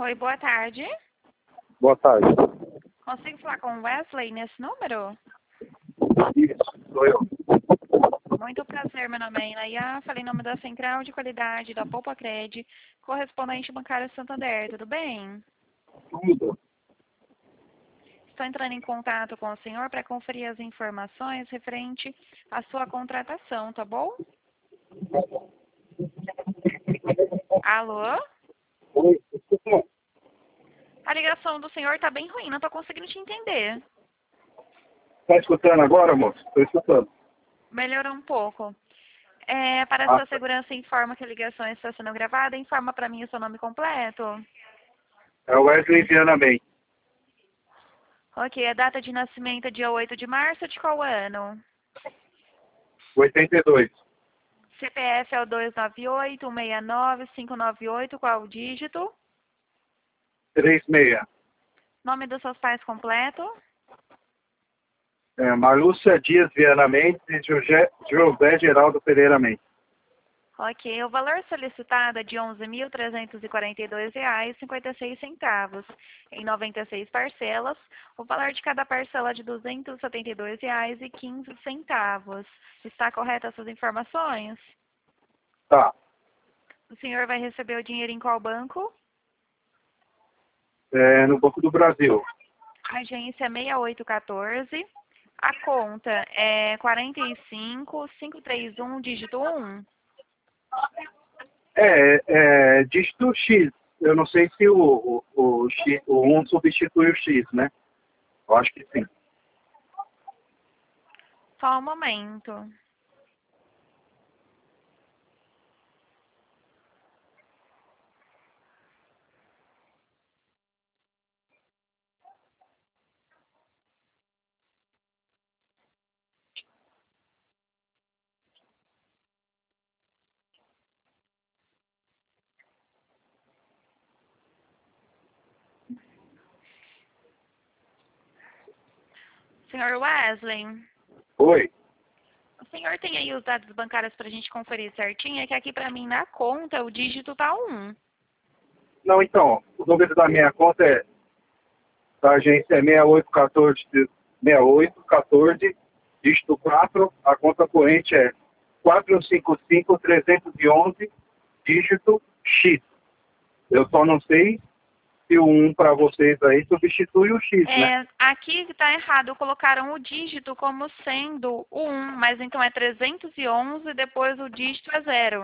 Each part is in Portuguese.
Oi, boa tarde. Boa tarde. Consigo falar com o Wesley nesse número? Isso, sou eu. Muito prazer, meu nome é Inaya. Falei em nome da Central de Qualidade da Poupacred, correspondente bancário Santander. Tudo bem? Tudo. Estou entrando em contato com o senhor para conferir as informações referente à sua contratação, tá bom? Alô? Oi, escutou? A ligação do senhor está bem ruim, não estou conseguindo te entender. Tá escutando agora, moço? Estou escutando. Melhorou um pouco. Para Ah, sua segurança, informa que a ligação está sendo gravada. Informa para mim o seu nome completo. é o Wesley Viana Bem. Ok, a data de nascimento é dia 8 de março de qual ano? 82. CPF é o 298-169-598, qual o dígito? 36. Nome dos seus pais completo? Marlúcia Dias Viana Mendes e José Geraldo Pereira Mendes. Ok, o valor solicitado é de R$ 11.342,56 em 96 parcelas. O valor de cada parcela é de R$ 272,15. Está correta essas informações? Tá. O senhor vai receber o dinheiro em qual banco? No Banco do Brasil. Agência 6814. A conta é 45531, dígito 1. Dígito X. Eu não sei se o X, o 1 substitui o X, né? Eu acho que sim. Só um momento. Senhor Wesley, Oi. o senhor tem aí os dados bancários para a gente conferir certinho? É que aqui para mim na conta o dígito tá 1. Não, então, o número da minha conta da agência é 6814, dígito 4, a conta corrente é 455311, dígito X. Eu só não sei se o 1 para vocês aí substitui o X, né? Aqui está errado, colocaram o dígito como sendo o 1, mas então é 311 depois o dígito é 0.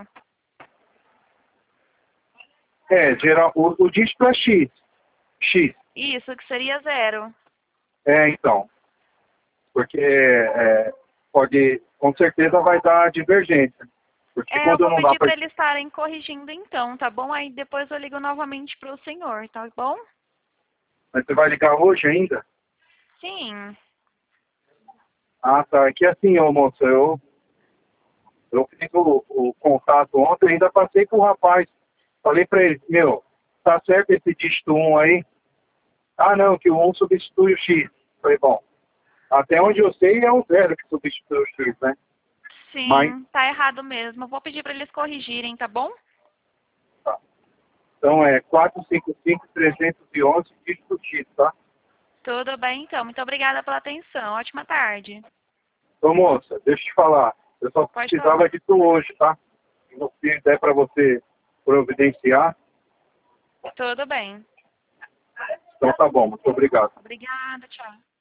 Geral, o dígito é X. X. Isso, que seria 0. Então, porque pode, com certeza vai dar divergência. Porque Eu quando vou não dá pedir para... para eles estarem corrigindo então, tá bom? Aí depois eu ligo novamente para o senhor, tá bom? Mas você vai ligar hoje ainda? Sim. Ah, tá. É que assim, ô moço, eu fiz o contato ontem, ainda passei com o rapaz. Falei pra ele, meu, tá certo esse dígito 1 aí? Ah, não, que o 1 substitui o X. Falei, bom, até onde eu sei é o 0 que substitui o X, né? Mas, Sim, tá errado mesmo. Eu vou pedir para eles corrigirem, tá bom? tá. Então é 455311 dígito X, tá? Tudo bem, então. Muito obrigada pela atenção. Ótima tarde. Ô moça, deixa eu te falar. Eu só Pode precisava falar. disso hoje, tá? Se der pra você providenciar, Tudo bem. então tá bom, muito obrigado. Obrigada, tchau.